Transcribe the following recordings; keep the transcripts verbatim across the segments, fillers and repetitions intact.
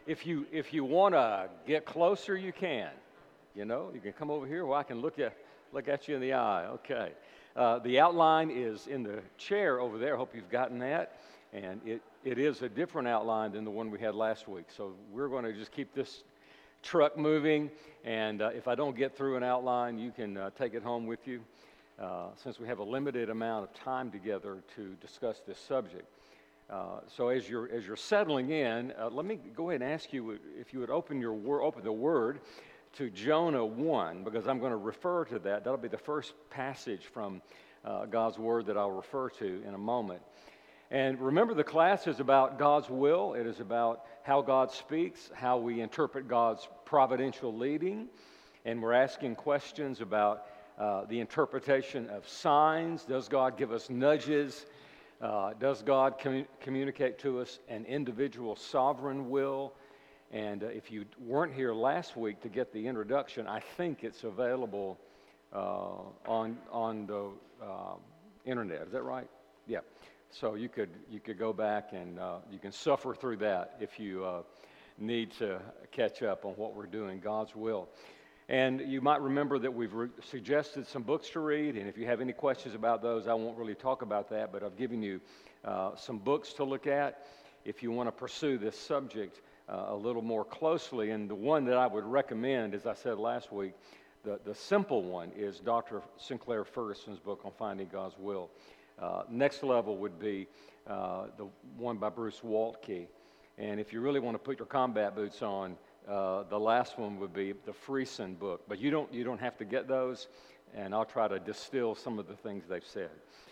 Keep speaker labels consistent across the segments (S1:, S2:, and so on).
S1: if you if you want to get closer, you can. You know, you can come over here where I can look at look at you in the eye. Okay. Uh, the outline is in the chair over there. I hope you've gotten that. And it, it is a different outline than the one we had last week. So we're going to just keep this truck moving. And uh, if I don't get through an outline, you can uh, take it home with you, uh, since we have a limited amount of time together to discuss this subject. Uh, so as you're as you're settling in, uh, let me go ahead and ask you if you would open your wor- open the Word to Jonah one, because I'm going to refer to that. That'll be the first passage from uh, God's Word that I'll refer to in a moment. And remember, the class is about God's will. It is about how God speaks, how we interpret God's providential leading, and we're asking questions about uh, the interpretation of signs. Does God give us nudges? Uh, does God commu- communicate to us an individual sovereign will? And uh, if you weren't here last week to get the introduction, I think it's available uh, on on the uh, internet. Is that right? Yeah. So you could you could go back and uh, you can suffer through that if you uh, need to catch up on what we're doing, God's will. And you might remember that we've re- suggested some books to read, and if you have any questions about those, I won't really talk about that, but I've given you uh, some books to look at if you want to pursue this subject Uh, a little more closely. And the one that I would recommend, as I said last week, the, the simple one is Doctor Sinclair Ferguson's book on Finding God's Will. Uh, next level would be uh, the one by Bruce Waltke. And if you really want to put your combat boots on, uh, the last one would be the Friesen book. But you don't you don't have to get those, and I'll try to distill some of the things they've said.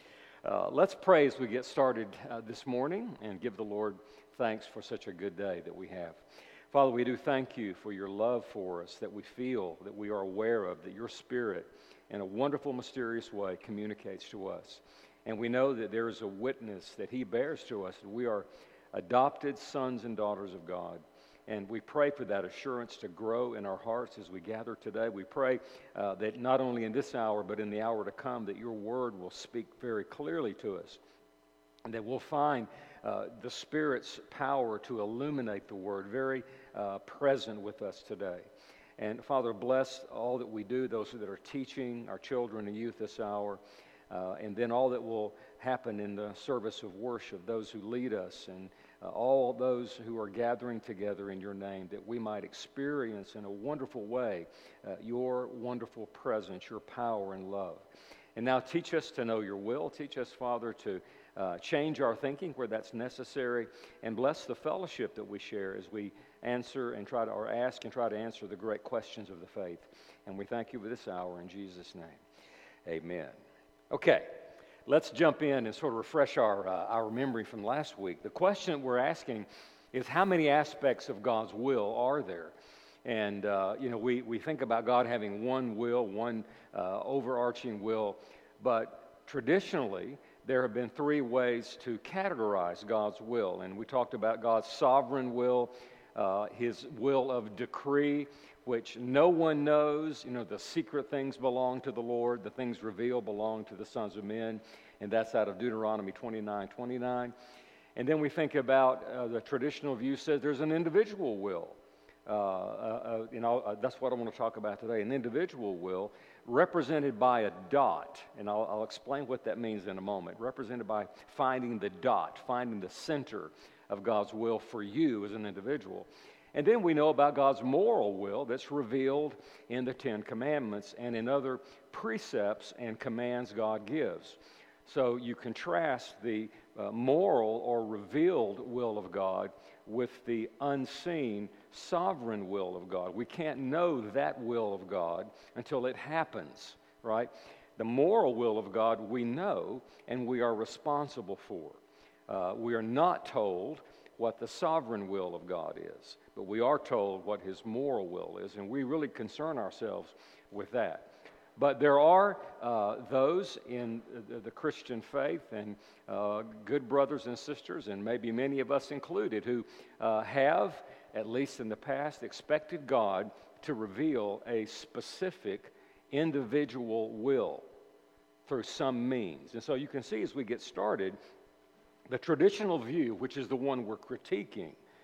S1: Uh, let's pray as we get started uh, this morning and give the Lord thanks for such a good day that we have. Father, we do thank you for your love for us, that we feel, that we are aware of, that your Spirit in a wonderful, mysterious way communicates to us. And we know that there is a witness that he bears to us, that we are adopted sons and daughters of God. And we pray for that assurance to grow in our hearts as we gather today. We pray uh, that not only in this hour, but in the hour to come, that your word will speak very clearly to us, and that we'll find uh, the Spirit's power to illuminate the word very uh, present with us today. And Father, bless all that we do, those that are teaching our children and youth this hour, uh, and then all that will happen in the service of worship, those who lead us, and uh, all those who are gathering together in your name, that we might experience in a wonderful way uh, your wonderful presence, your power and love. And now teach us to know your will. Teach us, Father, to uh, change our thinking where that's necessary, and bless the fellowship that we share as we answer and try to, or ask and try to answer the great questions of the faith. And we thank you for this hour in Jesus' name. Amen. Okay, let's jump in and sort of refresh our, uh, our memory from last week. The question that we're asking is, how many aspects of God's will are there? And, uh, you know, we, we think about God having one will, one uh, overarching will, but traditionally, there have been three ways to categorize God's will. And we talked about God's sovereign will, uh, his will of decree, which no one knows. You know, the secret things belong to the Lord. The things revealed belong to the sons of men. And that's out of Deuteronomy twenty-nine twenty-nine. And then we think about uh, the traditional view says there's an individual will. Uh, uh, you know, uh, that's what I want to talk about today, an individual will represented by a dot, and I'll, I'll explain what that means in a moment, represented by finding the dot, finding the center of God's will for you as an individual. And then we know about God's moral will that's revealed in the Ten Commandments and in other precepts and commands God gives. So you contrast the uh, moral or revealed will of God with the unseen sovereign will of God. We can't know that will of God until it happens, right? The moral will of God we know and we are responsible for. Uh, we are not told what the sovereign will of God is, but we are told what his moral will is, and we really concern ourselves with that. But there are uh, those in the, the Christian faith and uh, good brothers and sisters, and maybe many of us included, who uh, have, at least in the past, expected God to reveal a specific individual will through some means. And so you can see as we get started, the traditional view, which is the one we're critiquing,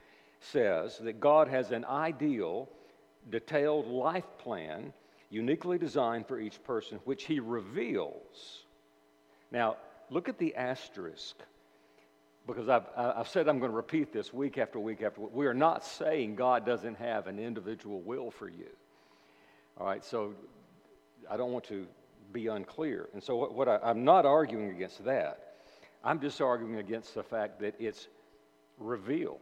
S1: says that God has an ideal, detailed life plan uniquely designed for each person, which he reveals. Now, look at the asterisk, because I've, I've said I'm going to repeat this week after week after week. We are not saying God doesn't have an individual will for you. All right, so I don't want to be unclear. And so what, what I, I'm not arguing against that. I'm just arguing against the fact that it's revealed.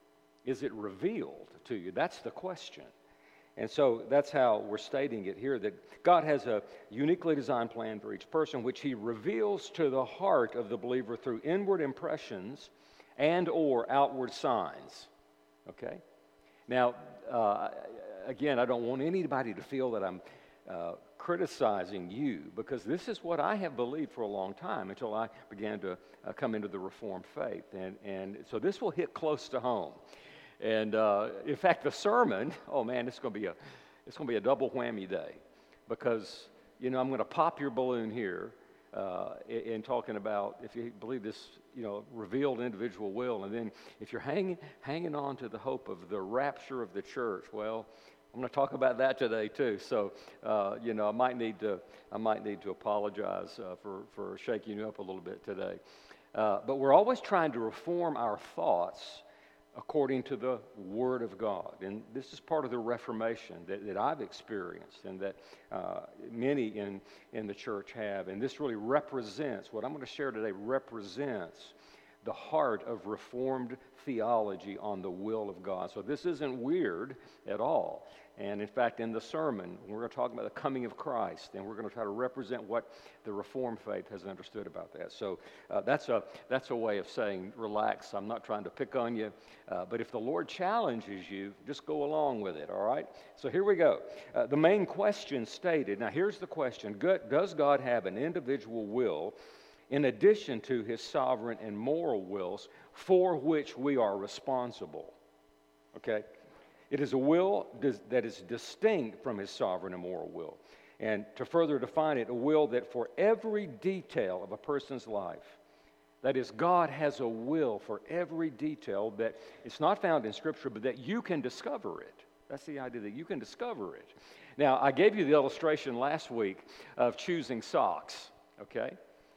S1: Is it revealed to you? That's the question. And so that's how we're stating it here, that God has a uniquely designed plan for each person, which he reveals to the heart of the believer through inward impressions and or outward signs. Okay? Now, uh, again, I don't want anybody to feel that I'm uh, criticizing you, because this is what I have believed for a long time until I began to uh, come into the Reformed faith. And, and so this will hit close to home. And uh, in fact, the sermon, oh man, it's going to be a, it's going to be a double whammy day, because you know I'm going to pop your balloon here uh, in, in talking about, if you believe this, you know, revealed individual will, and then if you're hanging hanging on to the hope of the rapture of the church, well, I'm going to talk about that today too. So uh, you know, I might need to I might need to apologize uh, for for shaking you up a little bit today, uh, but we're always trying to reform our thoughts according to the Word of God. And this is part of the Reformation that, that I've experienced, and that uh, many in, in the church have. And this really represents, what I'm going to share today represents the heart of Reformed theology on the will of God. So this isn't weird at all. And in fact, in the sermon, we're going to talk about the coming of Christ, and we're going to try to represent what the Reformed faith has understood about that. So uh, that's a that's a way of saying, relax, I'm not trying to pick on you, uh, but if the Lord challenges you, just go along with it, all right? So here we go. Uh, the main question stated, now here's the question: does God have an individual will in addition to his sovereign and moral wills for which we are responsible? Okay? It is a will that is distinct from his sovereign and moral will. And to further define it, a will that for every detail of a person's life, that is, God has a will for every detail that it's not found in Scripture, but that you can discover it. That's the idea, that you can discover it. Now, I gave you the illustration last week of choosing socks, okay?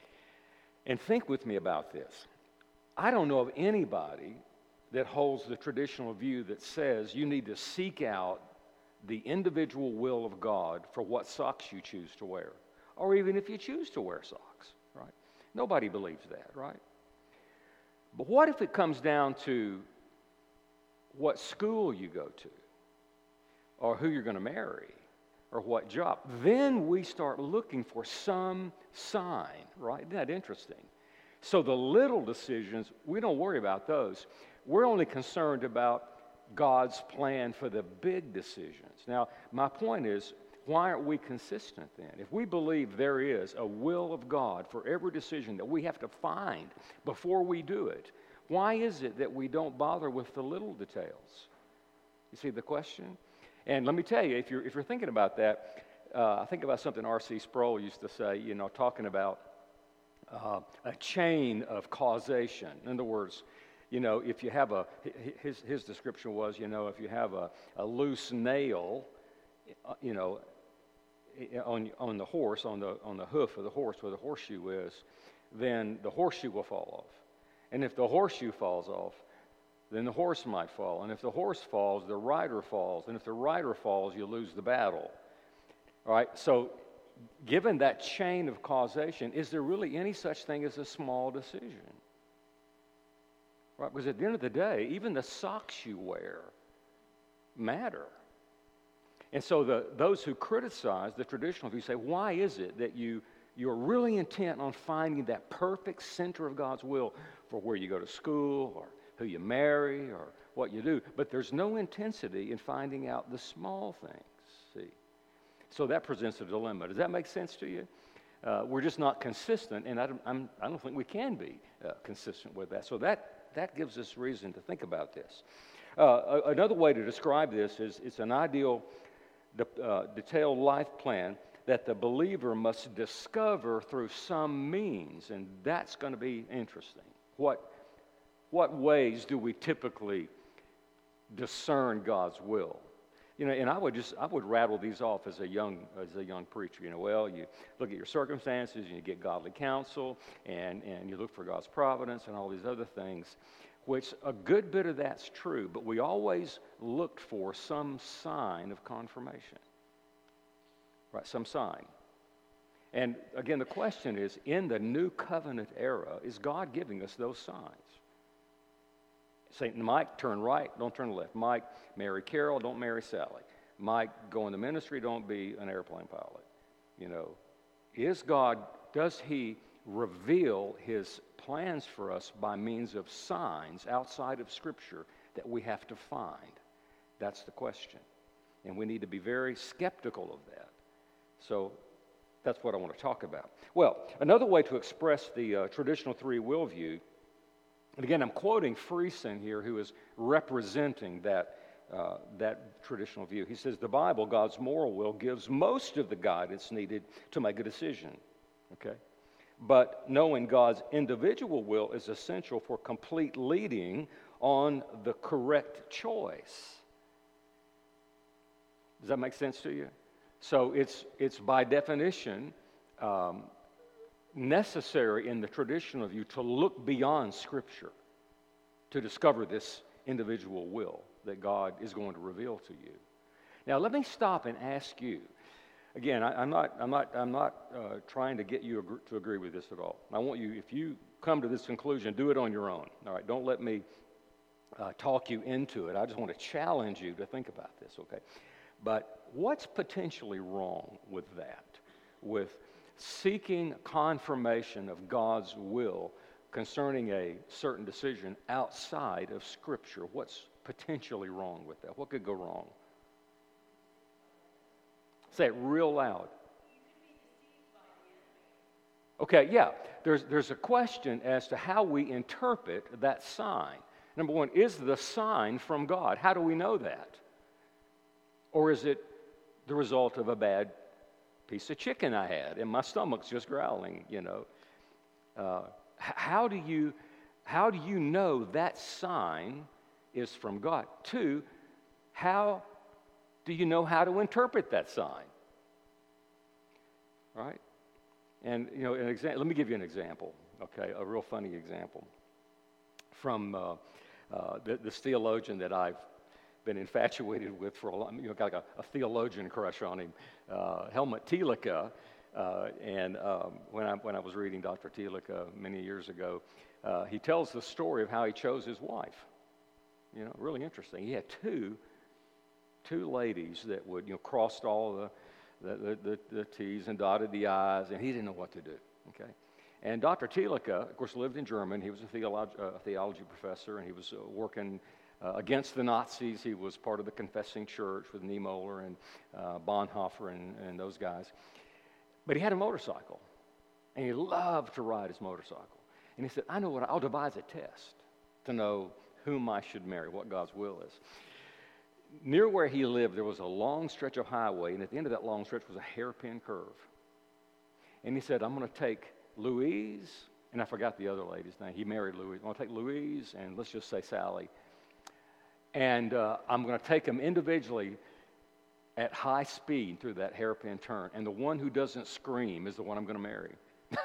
S1: And think with me about this. I don't know of anybody that holds the traditional view that says you need to seek out the individual will of God for what socks you choose to wear, or even if you choose to wear socks, right? Nobody believes that, right? But what if it comes down to what school you go to, or who you're going to marry, or what job? Then we start looking for some sign, right? Isn't that interesting? So the little decisions, we don't worry about those. We're only concerned about God's plan for the big decisions. Now, my point is, why aren't we consistent then? If we believe there is a will of God for every decision that we have to find before we do it, why is it that we don't bother with the little details? You see the question? And let me tell you, if you're, if you're thinking about that, uh, I think about something R C Sproul used to say, you know, talking about uh, a chain of causation. In other words, you know, if you have a, his, his description was, you know, if you have a, a loose nail, you know, on, on the horse, on the, on the hoof of the horse where the horseshoe is, then the horseshoe will fall off. And if the horseshoe falls off, then the horse might fall. And if the horse falls, the rider falls. And if the rider falls, you lose the battle. All right, so given that chain of causation, is there really any such thing as a small decision? Right, because at the end of the day, even the socks you wear matter. And so the, those who criticize the traditional view say, why is it that you, you're really intent on finding that perfect center of God's will for where you go to school or who you marry or what you do, but there's no intensity in finding out the small things, see? So that presents a dilemma. Does that make sense to you? Uh, we're just not consistent, and I don't, I'm, I don't think we can be uh, consistent with that. So that That gives us reason to think about this. Uh, another way to describe this is it's an ideal, uh, detailed life plan that the believer must discover through some means, and that's going to be interesting. What, what ways do we typically discern God's will. You know, and I would just I would rattle these off as a young as a young preacher. You know, well, you look at your circumstances, and you get godly counsel, and and you look for God's providence and all these other things, which a good bit of that's true. But we always looked for some sign of confirmation, right? Some sign. And again, the question is: in the new covenant era, is God giving us those signs? Saint Mike, turn right, don't turn left. Mike, marry Carol, don't marry Sally. Mike, go in the ministry, don't be an airplane pilot. You know, is God, does he reveal his plans for us by means of signs outside of Scripture that we have to find? That's the question. And we need to be very skeptical of that. So that's what I want to talk about. Well, another way to express the uh, traditional three will view, and again, I'm quoting Friesen here, who is representing that, uh, that traditional view. He says, the Bible, God's moral will, gives most of the guidance needed to make a decision, okay? But knowing God's individual will is essential for complete leading on the correct choice. Does that make sense to you? So it's, it's by definition um, necessary in the traditional view to look beyond Scripture to discover this individual will that God is going to reveal to you. Now, let me stop and ask you. Again, I, I'm not, I'm not, I'm not uh, trying to get you ag- to agree with this at all. I want you, if you come to this conclusion, do it on your own. All right, don't let me uh, talk you into it. I just want to challenge you to think about this. Okay, but what's potentially wrong with that? With seeking confirmation of God's will concerning a certain decision outside of Scripture. What's potentially wrong with that? What could go wrong? Say it real loud. Okay, yeah. There's, there's a question as to how we interpret that sign. Number one, is the sign from God? How do we know that? Or is it the result of a bad piece of chicken I had, and my stomach's just growling, you know. Uh, how do you, how do you know that sign is from God? Two, how do you know how to interpret that sign? Right? And, you know, an exa- let me give you an example, okay, a real funny example from uh, uh, this theologian that I've been infatuated with for a long, you know, got like a, a theologian crush on him, uh, Helmut Thielicke. Uh, and um, when I when I was reading Doctor Thielicke many years ago, uh, he tells the story of how he chose his wife. You know, really interesting. He had two two ladies that would, you know, crossed all the the, the, the, the T's and dotted the I's, and he didn't know what to do. Okay. And Doctor Thielicke, of course, lived in Germany. He was a theolog- uh, theology professor, and he was uh, working Uh, against the Nazis. He was part of the Confessing Church with Niemöller and uh, Bonhoeffer and, and those guys. But he had a motorcycle, and he loved to ride his motorcycle. And he said, I know what, I'll devise a test to know whom I should marry, what God's will is. Near where he lived, there was a long stretch of highway, and at the end of that long stretch was a hairpin curve. And he said, I'm going to take Louise, and I forgot the other lady's name. He married Louise. I'm going to take Louise, and let's just say Sally, and uh, I'm going to take them individually at high speed through that hairpin turn. And the one who doesn't scream is the one I'm going to marry.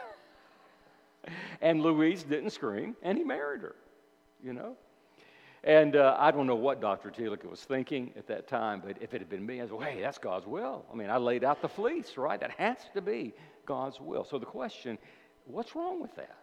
S1: And Louise didn't scream, and he married her, you know. And uh, I don't know what Doctor Thielicke was thinking at that time, but if it had been me, I was, well, hey, that's God's will. I mean, I laid out the fleece, right? That has to be God's will. So the question, what's wrong with that?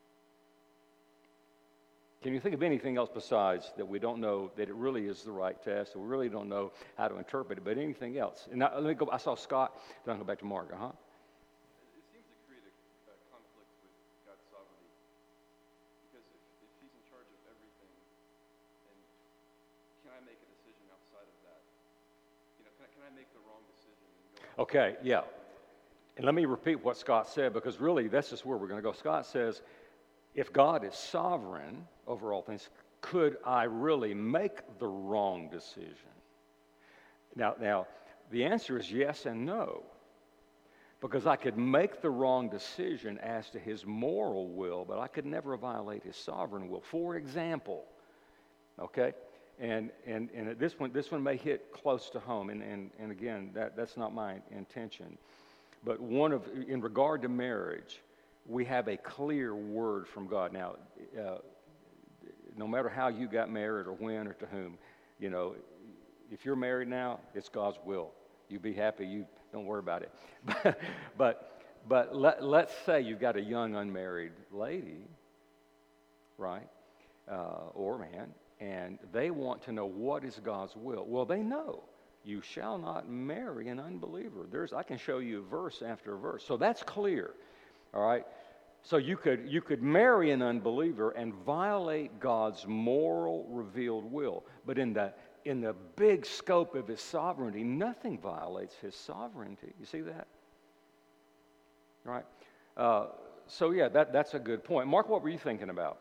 S1: Can you think of anything else besides that we don't know that it really is the right test, and we really don't know how to interpret it, but anything else? And now, let me go. I saw Scott. Then I'll go back to Mark. Uh-huh.
S2: It seems to create a, a conflict with God's sovereignty, because if, if He's in charge of everything, then can I make a decision outside of that? You know, can I, can I make the wrong decision? And go
S1: Okay. Yeah. And let me repeat what Scott said, because really, that's just where we're going to go. Scott says, if God is sovereign over all things, could I really make the wrong decision? Now, now, the answer is yes and no, because I could make the wrong decision as to His moral will, but I could never violate His sovereign will. For example, okay, And, and, and this one, this one may hit close to home, and, and, and again, that, that's not my intention. But one of, in regard to marriage, we have a clear word from God. Now, uh, no matter how you got married or when or to whom, you know, if you're married now, it's God's will. You be happy, you don't worry about it. but but, but let, let's say you've got a young unmarried lady, right, uh, or man, and they want to know what is God's will. Well, they know you shall not marry an unbeliever. There's, I can show you verse after verse. So that's clear, all right? So you could, you could marry an unbeliever and violate God's moral revealed will. But in the, in the big scope of his sovereignty, nothing violates his sovereignty. You see that? All right? Uh, so yeah, that, that's a good point. Mark, what were you thinking about?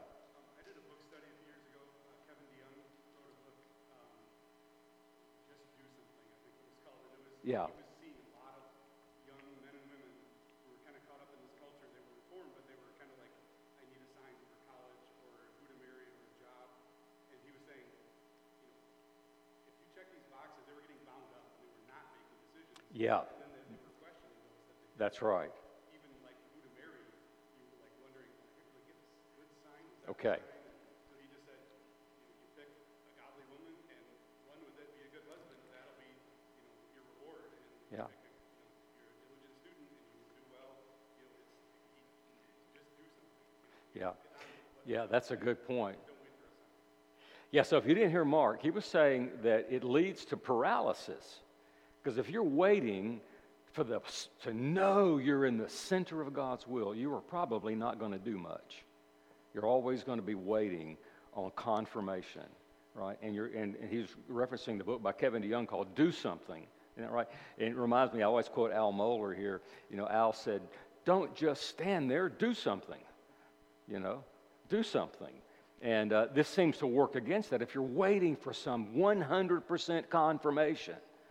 S1: Yeah.
S3: He was seeing a lot of young men and women who were kind of caught up in this culture. They were reformed, but they were kind of like, I need a sign for college or who to marry or a job. And he was saying, you know, if you check these boxes, they were getting bound up and they were not making decisions.
S1: Yeah.
S3: And then they, they were questioning those that they
S1: That's right.
S3: even like who to marry, you were like wondering, like, do I get this good sign? Is that
S1: Okay.
S3: the sign? So he just said, you, you pick a godly woman, and one would that be a good husband, that'll be, you know, your reward. And
S1: Yeah.
S3: you pick a, you know, you're a diligent student and you do well, you know, it's, he, just do something.
S1: Yeah. Yeah, that's a good point.
S3: Don't wait for a sign.
S1: Yeah, so if you didn't hear Mark, he was saying that it leads to paralysis. Because if you're waiting for the to know you're in the center of God's will, you are probably not going to do much. You're always going to be waiting on confirmation, right? And you're and, and he's referencing the book by Kevin DeYoung called "Do Something." Isn't that right? And it reminds me, I always quote Al Mohler here. You know, Al said, "Don't just stand there, do something." You know, do something. And uh, this seems to work against that. If you're waiting for some one hundred percent confirmation,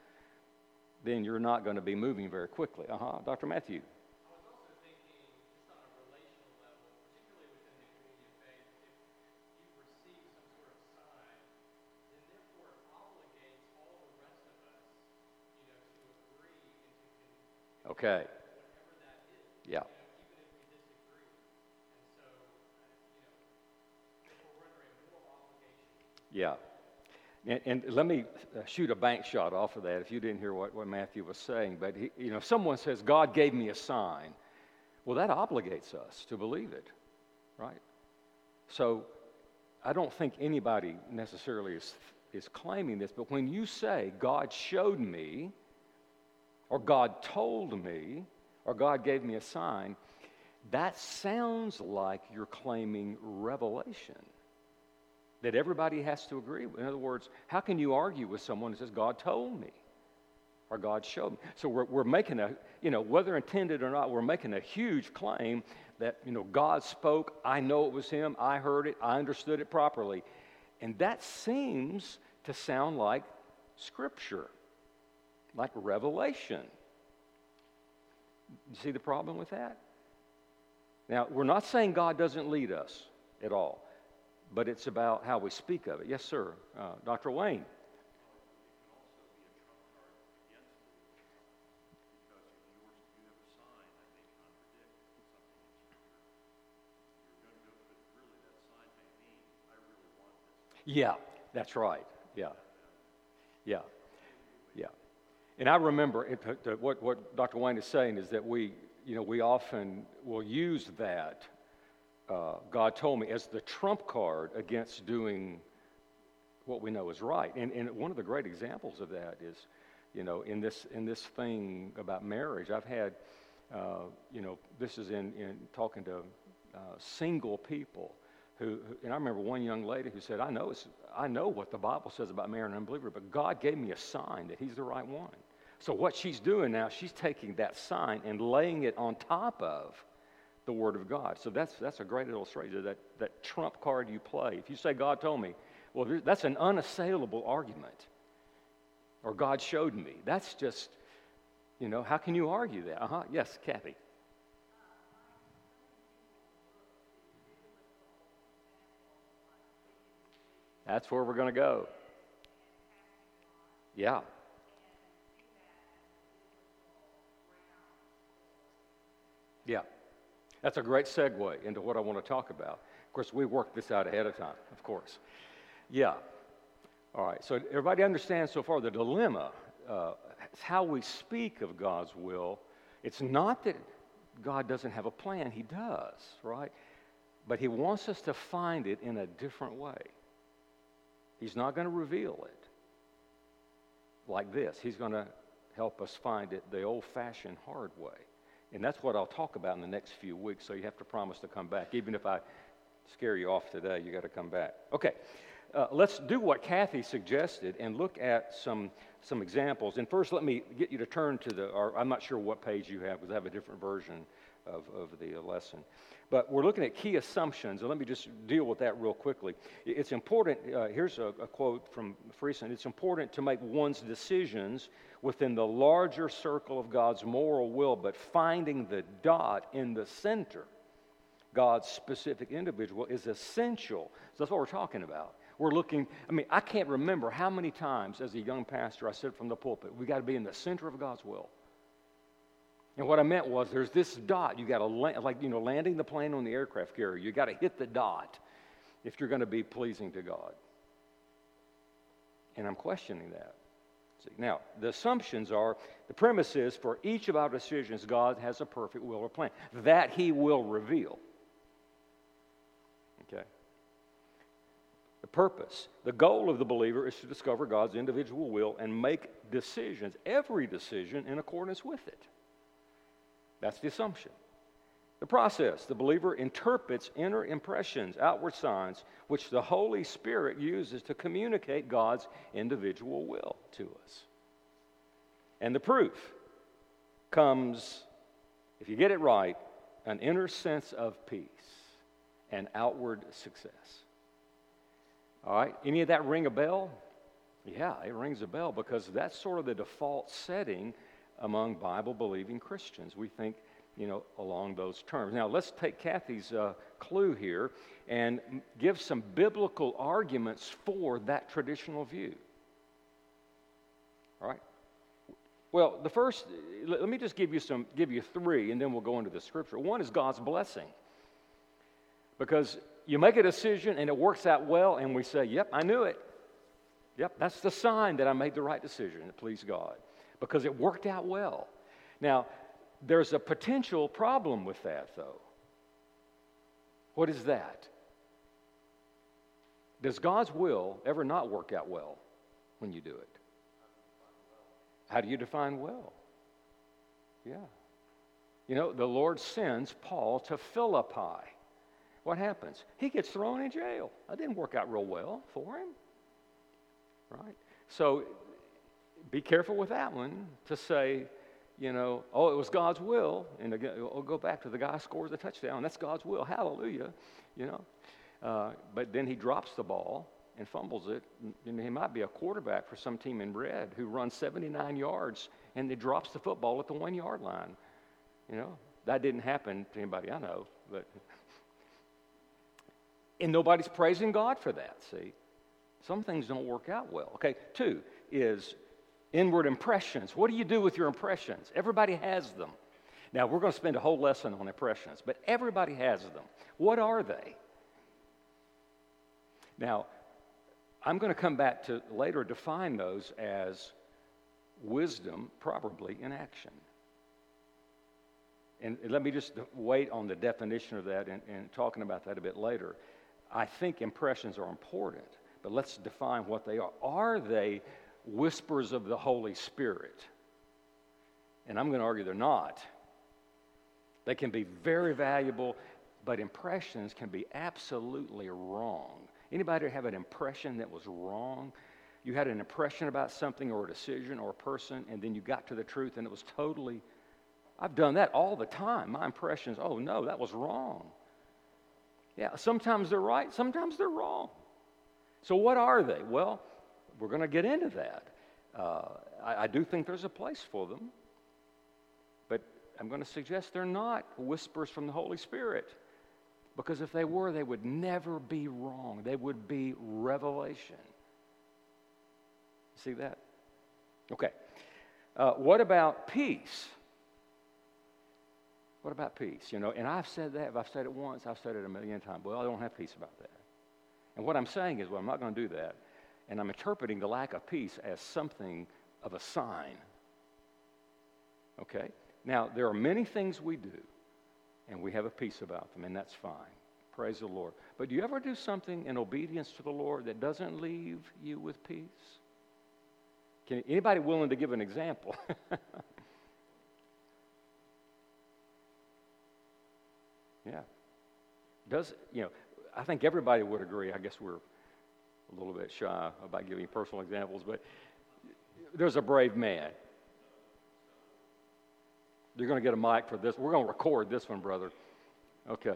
S1: then you're not going to be moving very quickly. Uh-huh. Doctor Matthew.
S4: I was also thinking, just on a relational level, particularly within the community of faith, if you receive some sort of sign, then therefore it obligates all the rest of us, you know, to agree and to con-
S1: Okay.
S4: whatever that is.
S1: Yeah.
S4: You know, even if we disagree. And so, uh, you know, therefore we're under a moral obligation.
S1: Yeah. And, and let me uh, shoot a bank shot off of that if you didn't hear what, what Matthew was saying. But, he, you know, if someone says, God gave me a sign, well, that obligates us to believe it, right? So I don't think anybody necessarily is, is claiming this, but when you say, God showed me, or God told me, or God gave me a sign, that sounds like you're claiming revelation that everybody has to agree with. In other words, how can you argue with someone who says, God told me, or God showed me? So we're, we're making a, you know, whether intended or not, we're making a huge claim that, you know, God spoke, I know it was him, I heard it, I understood it properly. And that seems to sound like Scripture, like revelation. You see the problem with that? Now, we're not saying God doesn't lead us at all, but it's about how we speak of it. Yes, sir. Uh, Doctor Wayne. Yeah, that's right. Yeah. Yeah. Yeah. And I remember it, uh, what, what Doctor Wayne is saying is that we, you know, we often will use that, uh, God told me, as the trump card against doing what we know is right. And, and one of the great examples of that is, you know, in this in this thing about marriage, I've had, uh, you know, this is in, in talking to uh, single people. Who, who, and I remember one young lady who said, I know, it's, I know what the Bible says about marrying an unbeliever, but God gave me a sign that he's the right one. So what she's doing now, she's taking that sign and laying it on top of the Word of God. So that's that's a great illustration of that, that trump card you play. If you say, God told me, well, that's an unassailable argument. Or God showed me. That's just, you know, how can you argue that? Uh-huh. Yes, Kathy. That's where we're going to go. Yeah. Yeah. That's a great segue into what I want to talk about. Of course, we worked this out ahead of time, of course. Yeah. All right. So everybody understands so far the dilemma. Uh, it's how we speak of God's will. It's not that God doesn't have a plan. He does, right? But he wants us to find it in a different way. He's not going to reveal it like this. He's going to help us find it the old-fashioned hard way. And that's what I'll talk about in the next few weeks, so you have to promise to come back. Even if I scare you off today, you got to come back. Okay, uh, let's do what Kathy suggested and look at some some examples. And first, let me get you to turn to the, or I'm not sure what page you have, because I have a different version of, of the lesson. But we're looking at key assumptions, and let me just deal with that real quickly. It's important, uh, here's a, a quote from Friesen, it's important to make one's decisions within the larger circle of God's moral will, but finding the dot in the center, God's specific individual, is essential. So that's what we're talking about. We're looking, I mean, I can't remember how many times as a young pastor I said from the pulpit, we got to be in the center of God's will. And what I meant was there's this dot. You got to, land, like, you know, landing the plane on the aircraft carrier. You got to hit the dot if you're going to be pleasing to God. And I'm questioning that. See, now, the assumptions are, the premise is for each of our decisions, God has a perfect will or plan that he will reveal. Okay? The purpose, the goal of the believer is to discover God's individual will and make decisions, every decision, in accordance with it. That's the assumption. The process, the believer interprets inner impressions, outward signs, which the Holy Spirit uses to communicate God's individual will to us. And the proof comes, if you get it right, an inner sense of peace and outward success. All right, any of that ring a bell? Yeah, it rings a bell because that's sort of the default setting among Bible-believing Christians. We think, you know, along those terms. Now, let's take Kathy's uh, clue here and give some biblical arguments for that traditional view. All right? Well, the first, let me just give you some, give you three, and then we'll go into the scripture. One is God's blessing. Because you make a decision and it works out well, and we say, yep, I knew it. Yep, that's the sign that I made the right decision to please God. Because it worked out well. Now, there's a potential problem with that, though. What is that? Does God's will ever not work out well when you do it? How do you define well? Yeah. You know, the Lord sends Paul to Philippi. What happens? He gets thrown in jail. That didn't work out real well for him. Right? So, be careful with that one to say, you know, oh, it was God's will. And again, we'll go back to the guy who scores the touchdown. That's God's will. Hallelujah. You know. Uh, but then he drops the ball and fumbles it. And he might be a quarterback for some team in red who runs seventy-nine yards and he drops the football at the one-yard line. You know, that didn't happen to anybody I know. But and nobody's praising God for that, see. Some things don't work out well. Okay, two is inward impressions. What do you do with your impressions? Everybody has them. Now, we're going to spend a whole lesson on impressions, but everybody has them. What are they? Now, I'm going to come back to later define those as wisdom, probably in action. And let me just wait on the definition of that and, and talking about that a bit later. I think impressions are important. But let's define what they are. Are they whispers of the Holy Spirit? And I'm going to argue they're not. They can be very valuable, but impressions can be absolutely wrong. Anybody have an impression that was wrong? You had an impression about something or a decision or a person, and then you got to the truth and it was totally, I've done that all the time. My impressions, oh no, that was wrong. Yeah, sometimes they're right, sometimes they're wrong. So what are they? Well, we're going to get into that. Uh, I, I do think there's a place for them, but I'm going to suggest they're not whispers from the Holy Spirit, because if they were, they would never be wrong. They would be revelation. See that? Okay. Uh, what about peace? What about peace? You know, and I've said that. If I've said it once, I've said it a million times. Well, I don't have peace about that. And what I'm saying is, well, I'm not going to do that. And I'm interpreting the lack of peace as something of a sign. Okay? Now, there are many things we do, and we have a peace about them, and that's fine. Praise the Lord. But do you ever do something in obedience to the Lord that doesn't leave you with peace? Can anybody willing to give an example? Yeah. Does, you know, I think everybody would agree. I guess we're a little bit shy about giving personal examples, but there's a brave man. You're going to get a mic for this. We're going to record this one, brother. Okay.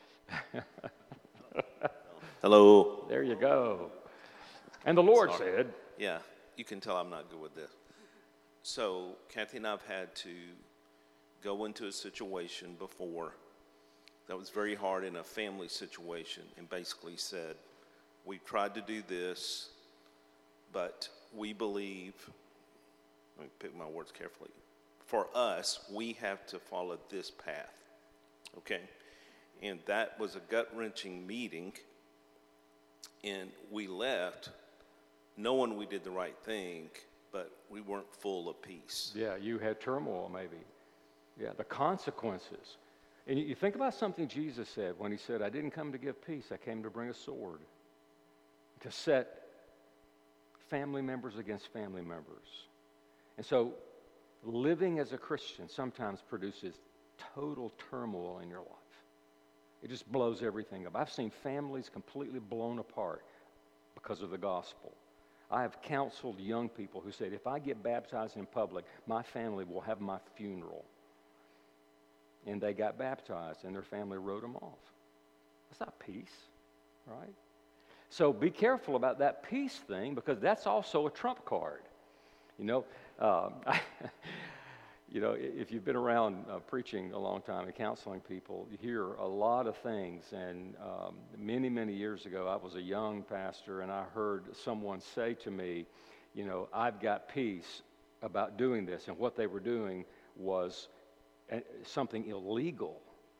S5: Hello.
S1: There you go. And the Lord
S5: Sorry.
S1: said,
S5: Yeah, you can tell I'm not good with this. So Kathy and I've had to go into a situation before that was very hard in a family situation, and basically said, we've tried to do this, but we believe, let me pick my words carefully, for us, we have to follow this path, okay? And that was a gut-wrenching meeting, and we left knowing we did the right thing, but we weren't full of peace.
S1: yeah, you had turmoil maybe. Yeah, the consequences. And you think about something Jesus said when he said, I didn't come to give peace, I came to bring a sword. To set family members against family members. And so living as a Christian sometimes produces total turmoil in your life. It just blows everything up. I've seen families completely blown apart because of the gospel. I have counseled young people who said, if I get baptized in public, my family will have my funeral. And they got baptized, and their family wrote them off. That's not peace, right? So be careful about that peace thing, because that's also a trump card. You know, um, you know, if you've been around uh, preaching a long time and counseling people, you hear a lot of things. And um, many, many years ago, I was a young pastor, and I heard someone say to me, you know, I've got peace about doing this. And what they were doing was something illegal.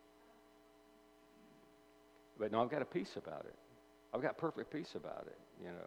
S1: But no, I've got a peace about it. I've got perfect peace about it, you know.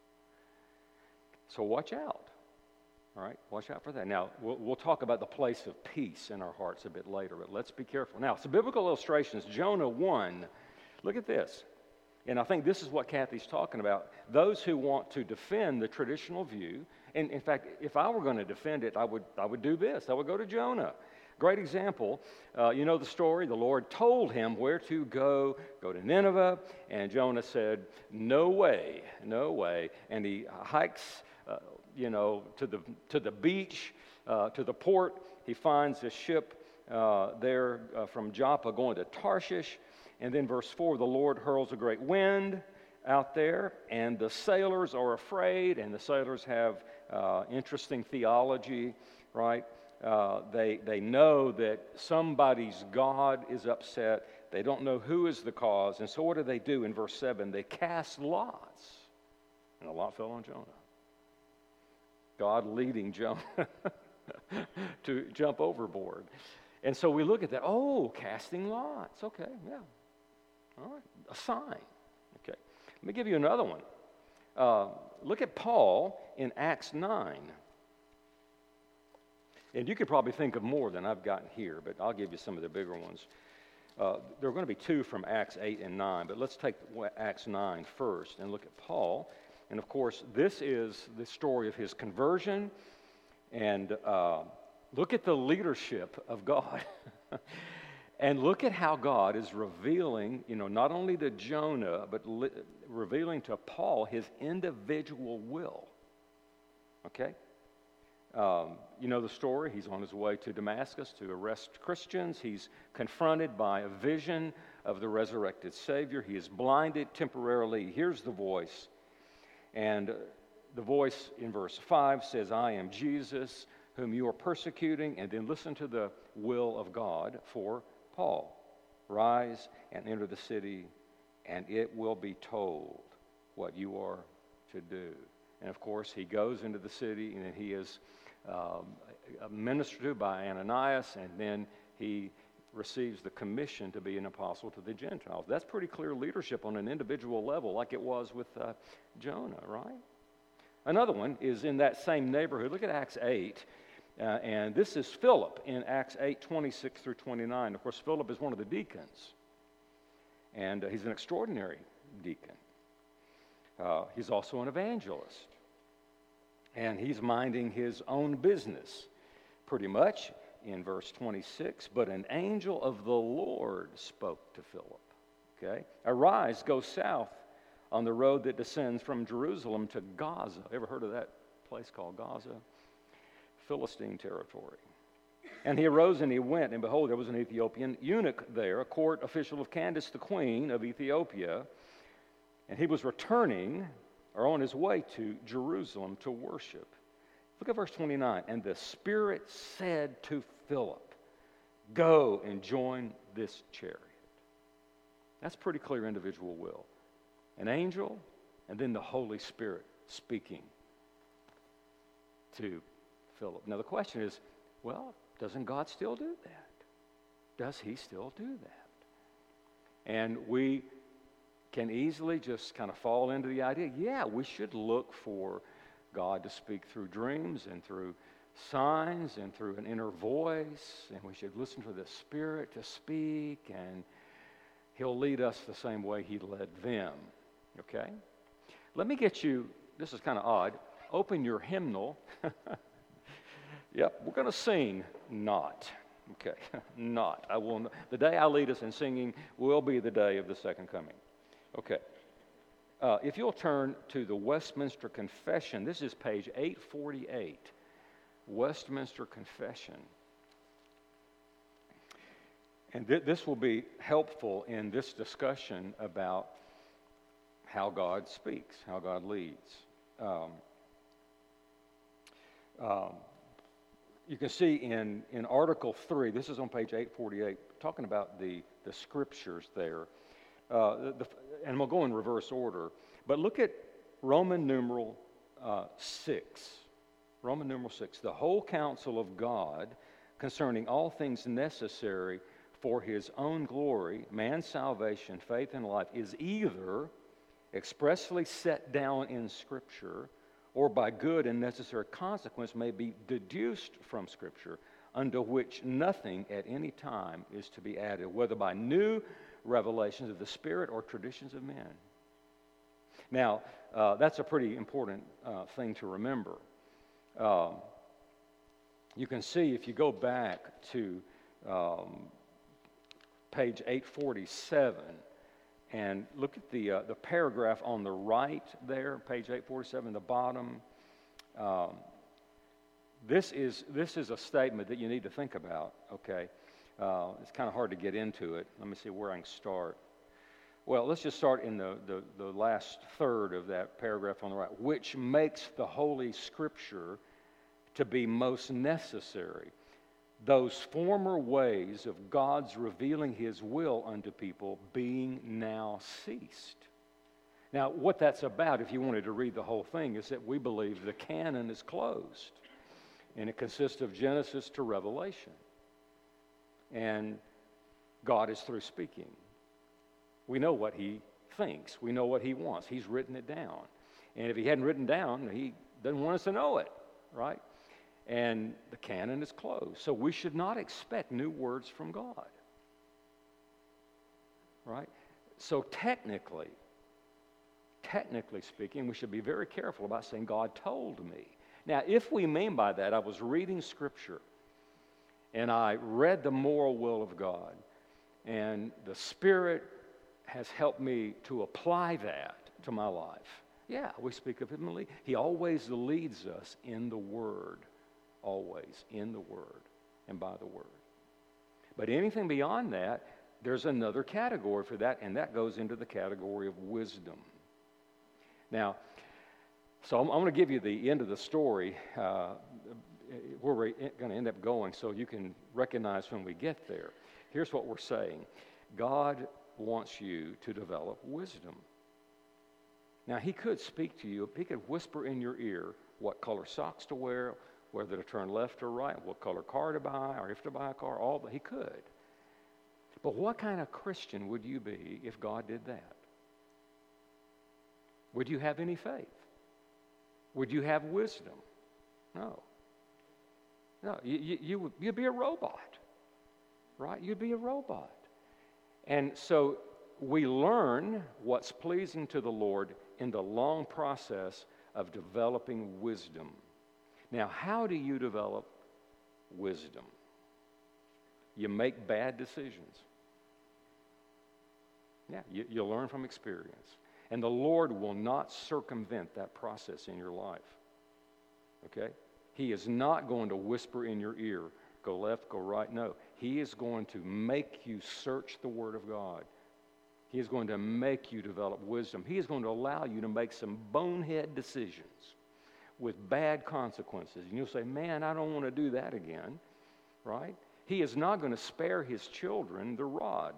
S1: So watch out, all right? Watch out for that. Now, we'll, we'll talk about the place of peace in our hearts a bit later, but let's be careful. Now, some biblical illustrations. Jonah one, look at this. And I think this is what Kathy's talking about. Those who want to defend the traditional view, and in fact, if I were going to defend it, I would, I would do this. I would go to Jonah. Great example. Uh, you know the story. The Lord told him where to go, go to Nineveh, and Jonah said, no way, no way. And he hikes, uh, you know, to the, to the beach, uh, to the port. He finds a ship uh, there uh, from Joppa going to Tarshish. And then verse four, the Lord hurls a great wind out there, and the sailors are afraid, and the sailors have uh, interesting theology, right? Uh, they, they know that somebody's God is upset. They don't know who is the cause. And so what do they do in verse seven? They cast lots. And a lot fell on Jonah. God leading Jonah to jump overboard. And so we look at that. Oh, casting lots. Okay, yeah. All right, a sign. Okay, let me give you another one. Uh, look at Paul in Acts nine. And you could probably think of more than I've gotten here, but I'll give you some of the bigger ones. Uh, there are going to be two from Acts eight and nine, but let's take Acts nine first and look at Paul. And of course, this is the story of his conversion. And uh, look at the leadership of God. And look at how God is revealing, you know, not only to Jonah, but li- revealing to Paul his individual will. Okay? Um, you know the story. He's on his way to Damascus to arrest Christians. He's confronted by a vision of the resurrected Savior. He is blinded temporarily. He hears the voice. And the voice in verse five says, I am Jesus, whom you are persecuting. And then listen to the will of God for Paul. Rise and enter the city, and it will be told what you are to do. And of course, he goes into the city, and he is um, ministered to by Ananias, and then he receives the commission to be an apostle to the Gentiles. That's pretty clear leadership on an individual level, like it was with uh, Jonah, right? Another one is in that same neighborhood. Look at Acts eight. Uh, and this is Philip in Acts eight, twenty-six through twenty-nine. Of course, Philip is one of the deacons. And uh, he's an extraordinary deacon. Uh, he's also an evangelist. And he's minding his own business, pretty much, in verse twenty-six. But an angel of the Lord spoke to Philip. Okay? Arise, go south on the road that descends from Jerusalem to Gaza. Ever heard of that place called Gaza? Philistine territory. And he arose and he went, and behold, there was an Ethiopian eunuch there, a court official of Candace, the queen of Ethiopia, and he was returning, or on his way to Jerusalem to worship. Look at verse twenty-nine. And the Spirit said to Philip, go and join this chariot. That's pretty clear individual will. An angel, and then the Holy Spirit speaking to Philip. Now the question is, well, doesn't God still do that? Does he still do that? And we can easily just kind of fall into the idea, yeah, we should look for God to speak through dreams and through signs and through an inner voice, and we should listen for the Spirit to speak, and he'll lead us the same way he led them. Okay? Let me get you, this is kind of odd, open your hymnal. Yep, we're going to sing Not. Okay, Not. I will. The day I lead us in singing will be the day of the second coming. Okay. Uh, if you'll turn to the Westminster Confession, this is page eight forty-eight. Westminster Confession. And th- this will be helpful in this discussion about how God speaks, how God leads. Um, um, You can see in, in Article three, this is on page eight forty-eight, talking about the, the scriptures there. Uh, the, the, and we'll go in reverse order. But look at Roman numeral uh, six. Roman numeral six. The whole counsel of God concerning all things necessary for his own glory, man's salvation, faith, and life is either expressly set down in Scripture, or by good and necessary consequence may be deduced from Scripture, unto which nothing at any time is to be added, whether by new revelations of the Spirit or traditions of men. Now, uh, that's a pretty important uh, thing to remember. Um, you can see if you go back to um, page eight forty-seven, and look at the uh, the paragraph on the right there, page eight forty-seven, the bottom. Um, this is this is a statement that you need to think about. Okay, uh, it's kind of hard to get into it. Let me see where I can start. Well, let's just start in the, the the last third of that paragraph on the right, which makes the Holy Scripture to be most necessary. Those former ways of God's revealing his will unto people being now ceased. Now, what that's about, if you wanted to read the whole thing, is that we believe the canon is closed. And it consists of Genesis to Revelation. And God is through speaking. We know what he thinks. We know what he wants. He's written it down. And if he hadn't written down, he doesn't want us to know it, right? And the canon is closed. So we should not expect new words from God. Right? So technically, technically speaking, we should be very careful about saying, God told me. Now, if we mean by that, I was reading Scripture, and I read the moral will of God, and the Spirit has helped me to apply that to my life. Yeah, we speak of him. He always leads us in the Word. Always in the Word and by the Word. But anything beyond that, there's another category for that, and that goes into the category of wisdom. Now, so I'm, I'm going to give you the end of the story, uh, where we're going to end up going, so you can recognize when we get there. Here's what we're saying. God wants you to develop wisdom. Now, he could speak to you. He could whisper in your ear what color socks to wear, whether to turn left or right, what color car to buy, or if to buy a car, all that. He could. But what kind of Christian would you be if God did that? Would you have any faith? Would you have wisdom? No. No, you, you, you would, you'd be a robot, right? You'd be a robot. And so we learn what's pleasing to the Lord in the long process of developing wisdom. Now, how do you develop wisdom? You make bad decisions. Yeah, you, you learn from experience. And the Lord will not circumvent that process in your life. Okay? He is not going to whisper in your ear, go left, go right. No, He is going to make you search the Word of God. He is going to make you develop wisdom. He is going to allow you to make some bonehead decisions with bad consequences. And you'll say, man, I don't want to do that again, right? He is not going to spare His children the rod.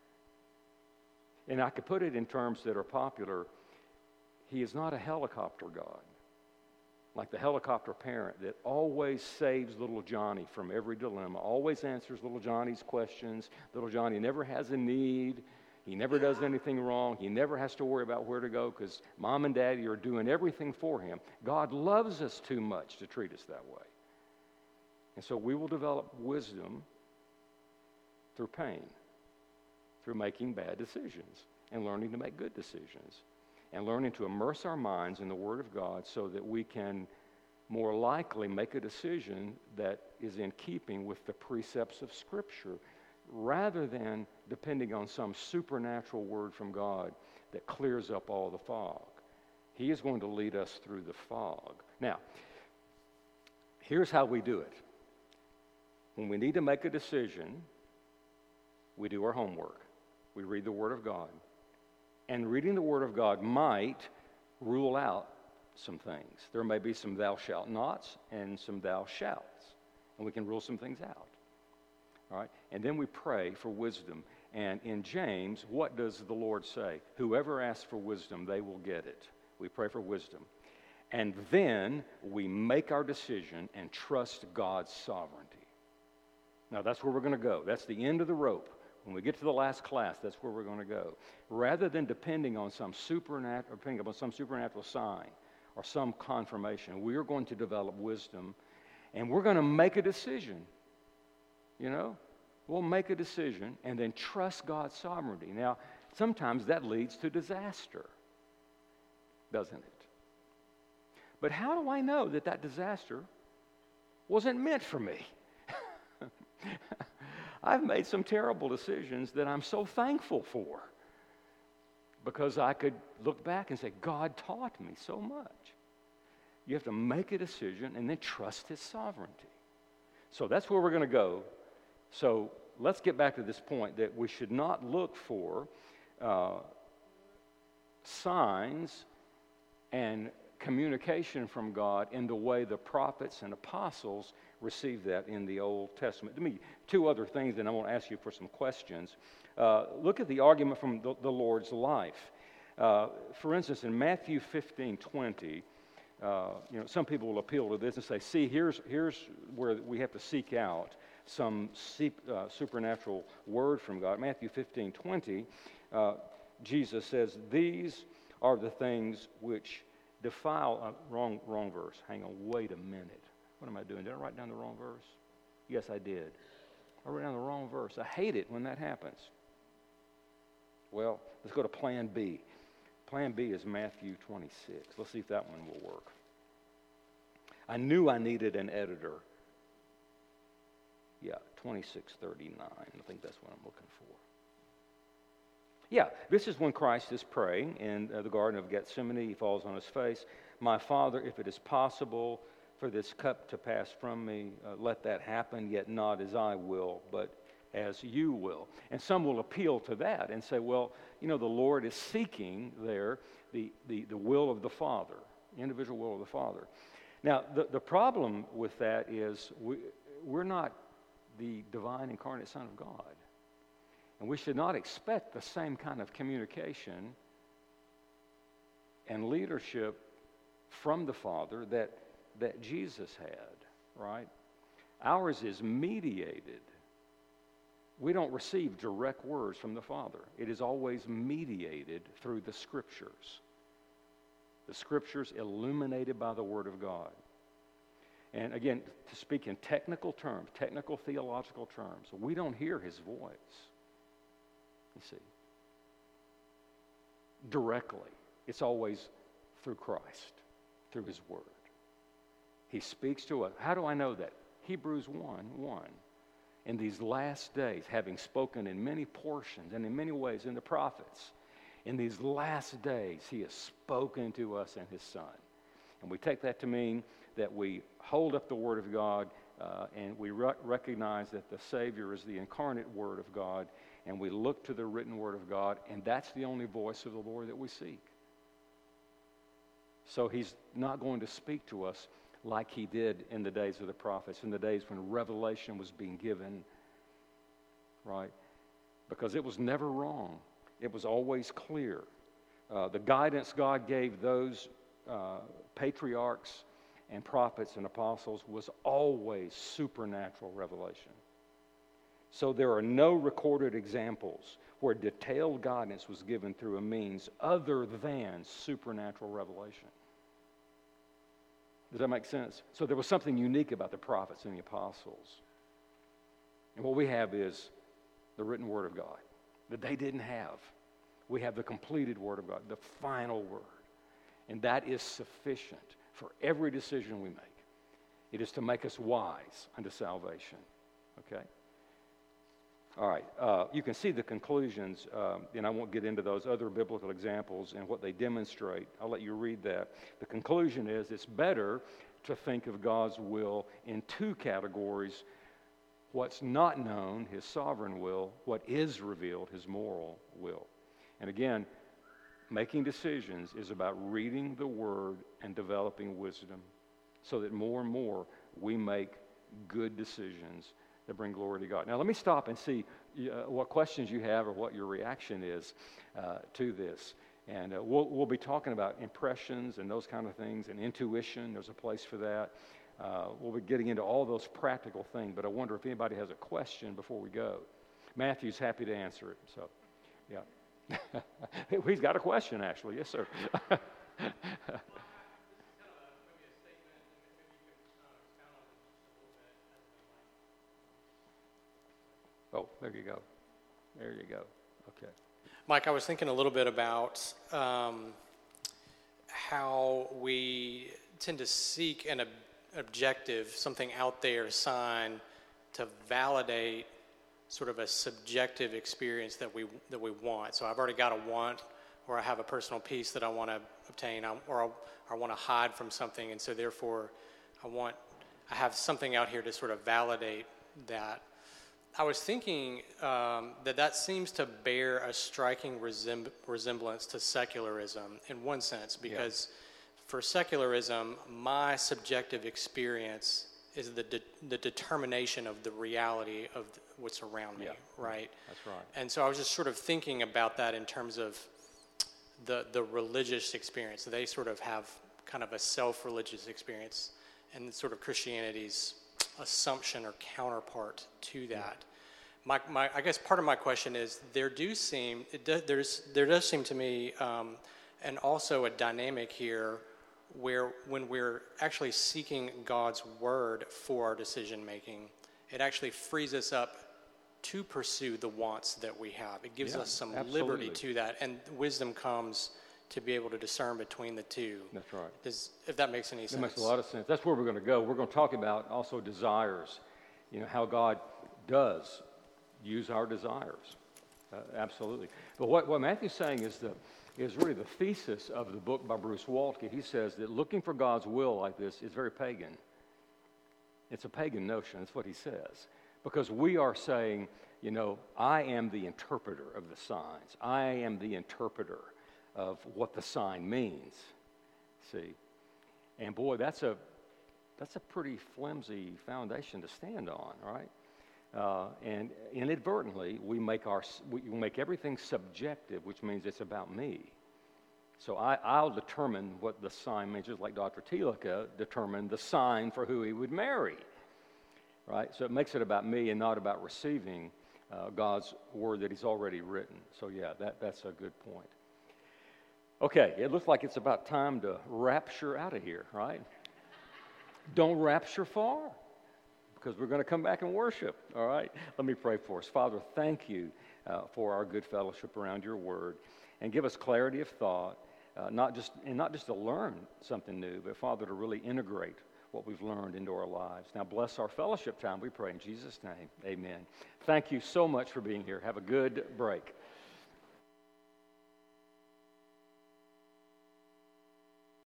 S1: And I could put it in terms that are popular. He is not a helicopter God, like the helicopter parent that always saves little Johnny from every dilemma, always answers little Johnny's questions. Little Johnny never has a need. He never does anything wrong. He never has to worry about where to go because mom and daddy are doing everything for him. God loves us too much to treat us that way. And so we will develop wisdom through pain, through making bad decisions and learning to make good decisions and learning to immerse our minds in the Word of God so that we can more likely make a decision that is in keeping with the precepts of Scripture rather than depending on some supernatural word from God that clears up all the fog. He is going to lead us through the fog. Now, here's how we do it. When we need to make a decision, we do our homework. We read the Word of God. And reading the Word of God might rule out some things. There may be some thou shalt nots and some thou shalts. And we can rule some things out. All right? And then we pray for wisdom. And in James, what does the Lord say? Whoever asks for wisdom, they will get it. We pray for wisdom. And then we make our decision and trust God's sovereignty. Now, that's where we're going to go. That's the end of the rope. When we get to the last class, that's where we're going to go. Rather than depending on some supernatural, depending upon some supernatural sign or some confirmation, we are going to develop wisdom, and we're going to make a decision. You know, we'll make a decision and then trust God's sovereignty. Now, sometimes that leads to disaster, doesn't it? But how do I know that that disaster wasn't meant for me? I've made some terrible decisions that I'm so thankful for because I could look back and say, God taught me so much. You have to make a decision and then trust His sovereignty. So that's where we're going to go. So let's get back to this point that we should not look for uh, signs and communication from God in the way the prophets and apostles received that in the Old Testament. To me, two other things, and I want to ask you for some questions. Uh, look at the argument from the, the Lord's life. Uh, for instance, in Matthew fifteen twenty, uh, you know, some people will appeal to this and say, see, here's, here's where we have to seek out some uh, supernatural word from God. Matthew fifteen twenty, uh, Jesus says, these are the things which defile, uh, wrong, wrong verse. Hang on, wait a minute. What am I doing? Did I write down the wrong verse? Yes, I did. I wrote down the wrong verse. I hate it when that happens. Well, let's go to Plan B. Plan B is Matthew twenty-six. Let's see if that one will work. I knew I needed an editor. Yeah, twenty-six thirty-nine. I think that's what I'm looking for. Yeah, this is when Christ is praying in uh, the Garden of Gethsemane. He falls on his face. My Father, if it is possible for this cup to pass from me, uh, let that happen, yet not as I will, but as you will. And some will appeal to that and say, well, you know, the Lord is seeking there the, the, the will of the Father, the individual will of the Father. Now, the, the problem with that is we, we're not the divine incarnate Son of God. And we should not expect the same kind of communication and leadership from the Father that, that Jesus had, right? Ours is mediated. We don't receive direct words from the Father. It is always mediated through the Scriptures. The Scriptures illuminated by the Word of God. And again, to speak in technical terms, technical theological terms, we don't hear His voice, you see, directly. It's always through Christ, through His Word. He speaks to us. How do I know that? Hebrews one one. In these last days, having spoken in many portions and in many ways in the prophets, in these last days, He has spoken to us in His Son. And we take that to mean that we hold up the Word of God uh, and we re- recognize that the Savior is the incarnate Word of God, and we look to the written Word of God, and that's the only voice of the Lord that we seek. So He's not going to speak to us like He did in the days of the prophets, in the days when revelation was being given, right? Because it was never wrong. It was always clear. Uh, the guidance God gave those uh, patriarchs and prophets and apostles was always supernatural revelation. So there are no recorded examples where detailed guidance was given through a means other than supernatural revelation. Does that make sense? So there was something unique about the prophets and the apostles. And what we have is the written Word of God that they didn't have. We have the completed Word of God, the final Word. And that is sufficient for every decision we make. It is to make us wise unto salvation. Okay? All right. Uh, you can see the conclusions, um, and I won't get into those other biblical examples and what they demonstrate. I'll let you read that. The conclusion is it's better to think of God's will in two categories: what's not known, His sovereign will; what is revealed, His moral will. And again, making decisions is about reading the Word and developing wisdom so that more and more we make good decisions that bring glory to God. Now, let me stop and see uh, what questions you have or what your reaction is uh, to this. And uh, we'll, we'll be talking about impressions and those kind of things, and intuition. There's a place for that. Uh, we'll be getting into all those practical things, but I wonder if anybody has a question before we go. Matthew's happy to answer it, so, yeah. He's got a question, actually. Yes, sir. Oh, there you go. There you go. Okay.
S6: Mike, I was thinking a little bit about um, how we tend to seek an ob- objective, something out there, sign, to validate sort of a subjective experience that we that we want. So I've already got a want, or I have a personal peace that I want to obtain, or I, I want to hide from something, and so therefore I want I have something out here to sort of validate that. I was thinking um, that that seems to bear a striking resemb- resemblance to secularism in one sense, because yeah. for secularism, my subjective experience is the de- the determination of the reality of the, what's around me,
S1: yeah.
S6: right?
S1: That's right.
S6: And so I was just sort of thinking about that in terms of the the religious experience. They sort of have kind of a self-religious experience, and sort of Christianity's assumption or counterpart to that. My, my, I guess part of my question is there do seem it do, there's there does seem to me, um, and also a dynamic here where when we're actually seeking God's word for our decision making, it actually frees us up to pursue the wants that we have. It gives
S1: yeah,
S6: us some
S1: absolutely.
S6: liberty to that, and wisdom comes to be able to discern between the two.
S1: That's right.
S6: Does, if that makes any sense.
S1: It makes a lot of sense. That's where we're going to go. We're going to talk about also desires, you know, how God does use our desires. Uh, absolutely. But what, what Matthew's saying is, the, is really the thesis of the book by Bruce Waltke. He says that looking for God's will like this is very pagan. It's a pagan notion. That's what he says. Because we are saying, you know, I am the interpreter of the signs. I am the interpreter of what the sign means, see. And boy, that's a that's a pretty flimsy foundation to stand on, right? Uh, and inadvertently, we make our we make everything subjective, which means it's about me. So I, I'll determine what the sign means, just like Doctor Tilika determined the sign for who he would marry, right? So it makes it about me and not about receiving uh, God's word that he's already written. So yeah, that, that's a good point. Okay, it looks like it's about time to rapture out of here, right? Don't rapture far, because we're going to come back and worship, all right? Let me pray for us. Father, thank you uh, for our good fellowship around your word, and give us clarity of thought, uh, not just and not just to learn something new, but Father, to really integrate what we've learned into our lives. Now bless our fellowship time, we pray in Jesus' name, amen. Thank you so much for being here. Have a good break.